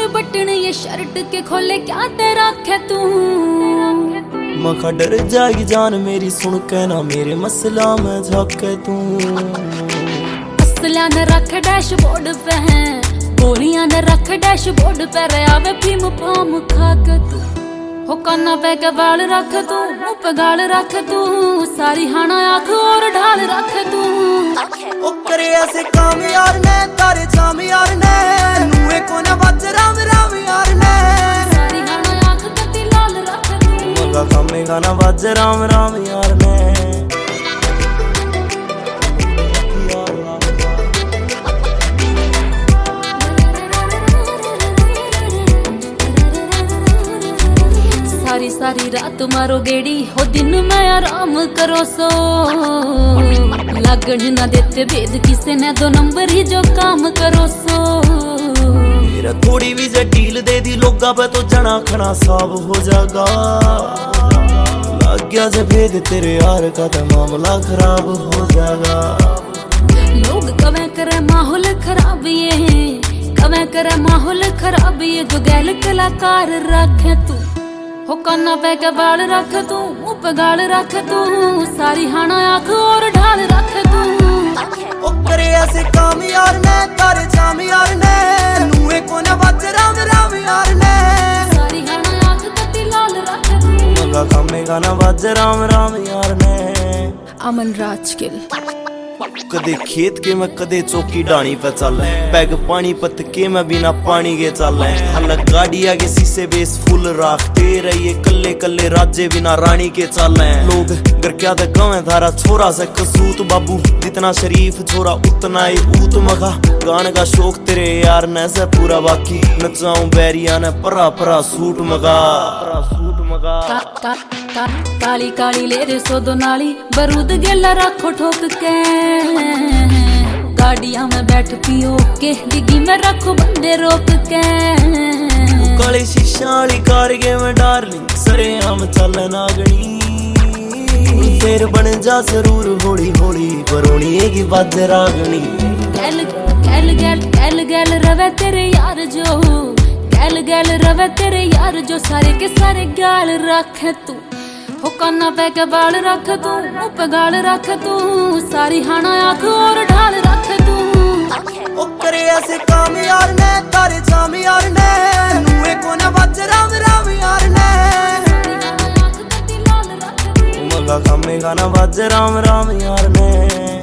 Button ये shirt के खोले क्या तेरा खे तू। मखा डर जाएगी जान मेरी सुन के ना मेरे मसला में झाके तू। असलियां ने रख डैशबोर्ड पे हैं, गोलियां ने रख डैशबोर्ड पे आवे फीम फाम खा के तू। हो काना पे के बाल रख तू, मुंह पे गाल रख तू, सारी हाना आँख और ढाल रख तू। ओ करे ऐसे काम यार ने तारे जाम यार ने नूए को ना बच राम राम यार ने। सारी हाना आँख कती लाल रख तू। मगा खामे गाना बज राम राम यार ने। सारी सारी रात मारो गेड़ी हो दिन में आराम करो सो। लगन ना देते भेद किसे ने दो नंबर ही जो काम करो सो। मेरा थोड़ी भी जे ढील दे दी लोगा पे तो जना खना साफ हो जाएगा। लग गया जे भेद तेरे यार का तो मामला खराब हो जाएगा। लोग कमें करे माहौल खराब ये, कमें करे माहौल खराब ये, जो गैल कलाकार रखे तू। हो काना पे के बाल रख तू, मुंह पे गाल रख तू, सारी हाना आँख और ढाल रख तू। ओ करे ऐसे काम यार ने तारे जाम यार ने नूए को ना बच राम राम यार ने। सारी हाना आँख कती लाल रख तू। मगा खामे गाना बज राम राम यार ने। अमन राजकिल कदे खेत के मैं कदे चौकी डाणी पे चल पैग पानी पत के मैं बिना पानी के चल। हल गाड़ी आगे शीशे बेस फुल राखते रहिए कल्ले कल्ले राजे बिना रानी के चल। लोग घर क्या दे गाँव धारा छोरा से कसूत बाबू जितना शरीफ छोरा उतना ही ऊत। मगा गाने का शौक तेरे यार ने से पूरा बाकी नचाऊं बैरिया ने परा परा सूट मगा सूट मगा। काली काली ले रे सो दो नाली बरूद गेला रखो ठोक के। गाड़ियां में बैठ पियो के डिग्गी में रखो बंदे रोक के। काले शीशाली कारगे में डार्लिंग सरे हम चल नागनी। फिर बन जा जरूर होली होली बरोनी की बाज रागनी। गैल गैल गैल गैल गैल रवे तेरे यार जो, गैल गैल रवे तेरे यार जो, सारे के सारे गाल रखे तू। हो काना पे के बाल रख तू, मुंह पे गाल रख तू, सारी हाना आँख और ढाल रख तू। ओ करे ऐसे काम यार ने तारे जाम यार ने नूए को ना बच राम राम यार ने। मगा खामे गाना बज राम राम यार ने।